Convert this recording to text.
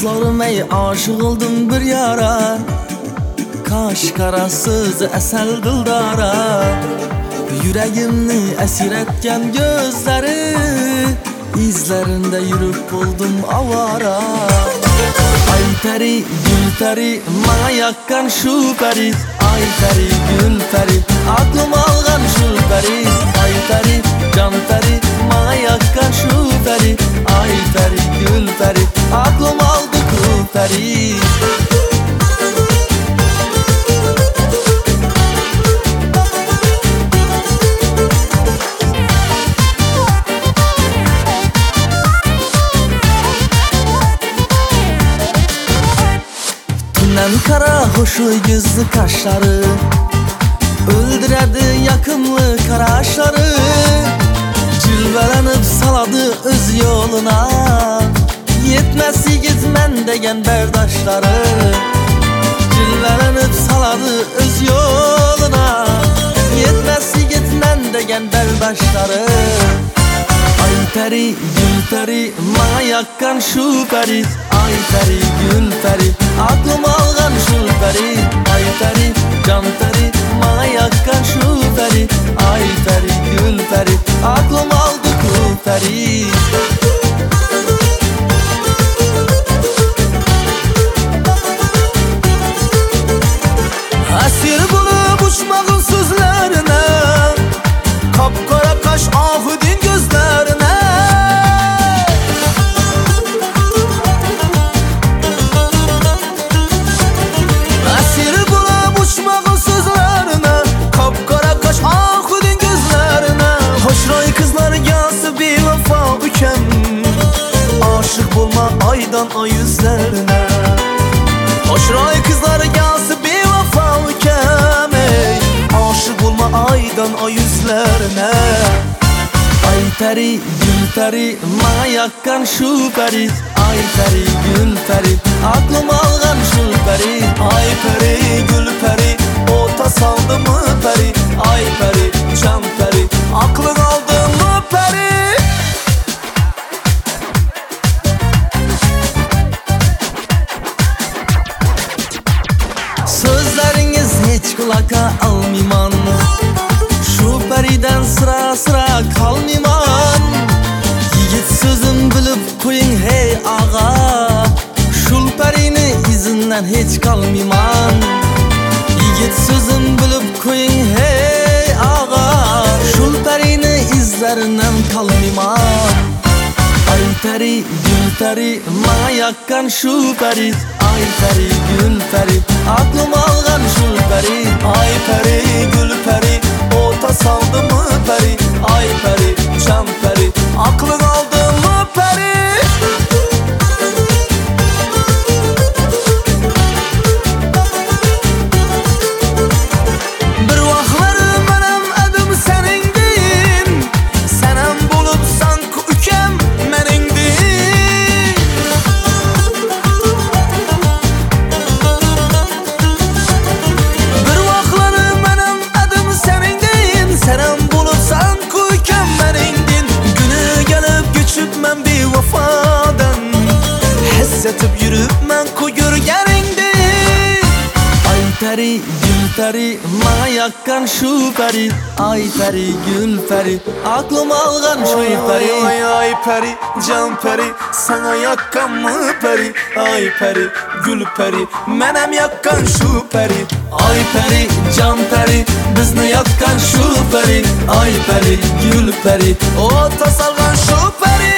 Kızlarım ey aşık oldum bir yara, kaş karasız esel dildara. Yüreğimni esir etken gözleri, izlerinde yürüp buldum avara. Ay peri gül peri bana yakkan şu peri, ay peri gül peri aklım algan şu peri. Ay peri can peri bana yakkan şu peri, ay peri gül peri aklım aldı ku peri. Tünden kara hoşu yüzlü kaşları, öldüredi yakımlı karaşları. Cilvelenip saladı öz yoluna, yetmesi gitmen degen berdaşları. Cilvelenip saladı öz yoluna, yetmesi gitmen degen berdaşları. Ay peri gül peri bana yakkan şu peri, ay peri gül peri aklım algan şu peri. Ay peri can peri bana yakkan şu peri, ay peri gül peri aklım aldı ku peri. Esir bulup uçmağın sözlerine, kapkara kaş ahudin gözlerine. Esir bulup uçmağın sözlerine, kapkara kaş ahudin gözlerine. Hoşray kızlar yası bir vefa üken, aşık bulma aydan ay yüzlerine. Hoşray kızlar yası bir vefa üken, aşık bulma aydan ay yüzlerine. Ay peri gül peri bana yakkan şu peri, ay peri gül peri aklım algan şu peri. Ay peri gül peri ota saldı mı peri, ay peri can peri aklın aldı mı peri. Sözleriniz hiç kulaka almıman, şu periden sıra sıra kalmıman. Yigit sözüm bilip koyun hey ağa, şul perini izinden hiç kalmıman. Yigit sözüm bilip koyun hey ağa, şul perini izlerinden kalmıman. Ay peri gül peri bana yakkan şu peri, ay peri gül peri aklım algan şu peri. Ay peri gül peri ota saldı mı peri, ay peri can peri aklın aldı mı peri. Bir vaxtları menem edim senindin, senem bulup sanki ükem menindin. Bir vaxtları menem edim senindin, senem bulup sanki ükem menindin. Günü gelip geçip men bir vefadan, hissetip yürüp men kuyur yerindin. Ay peri gül peri bana yakkan şu peri, ay peri gül peri aklım algan şu peri. Ay peri can peri sana yakkan mı peri, ay peri gül peri menem yakkan şu peri. Ay peri can peri bizni yakkan şu peri, ay peri gül peri ota salgan şu peri.